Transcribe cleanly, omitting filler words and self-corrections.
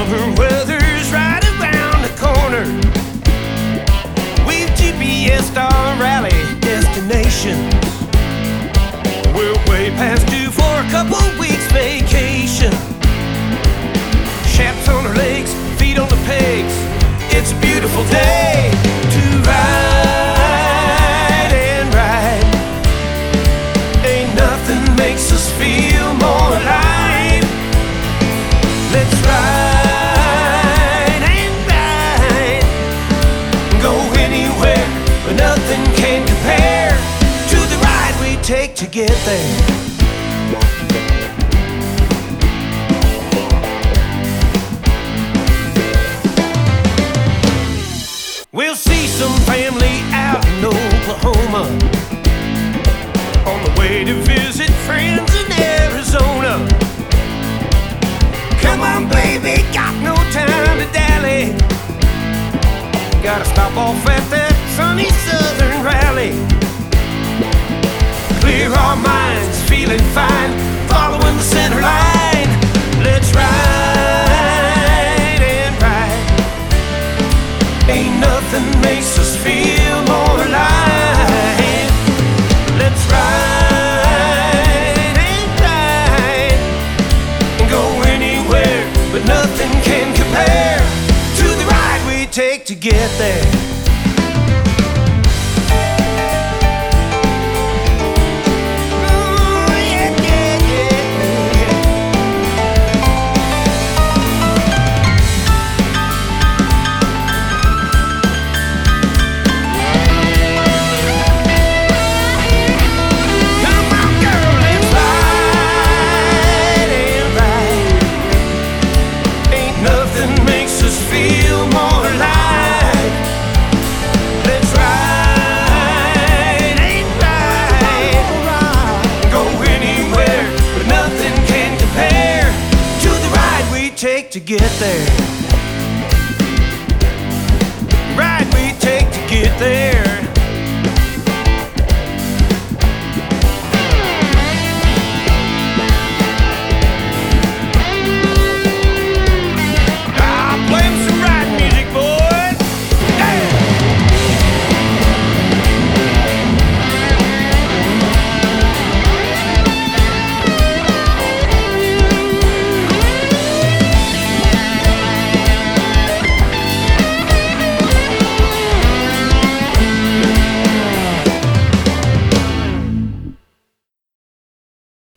Summer weather's right around the corner. We've GPS'd our rally destination. We're way past due for a couple weeks vacation. Chaps on our legs, feet on the pegs. It's a beautiful day to ride and ride. Ain't nothing makes us feel more alive. Let's ride and ride, go anywhere, but nothing can compare to the ride we take to get there. We'll see some family out in Oklahoma, on the way to visit friends in Arizona. Come on, baby, got no time to dally. Gotta stop off at that sunny southern rally. Clear our minds, feeling fine, following the center line. Let's ride and ride. Ain't nothing makes us feel more alive. Let's ride and ride, and go anywhere, but nothing can compare to the ride we take to get there. To get there, ride we take to get there.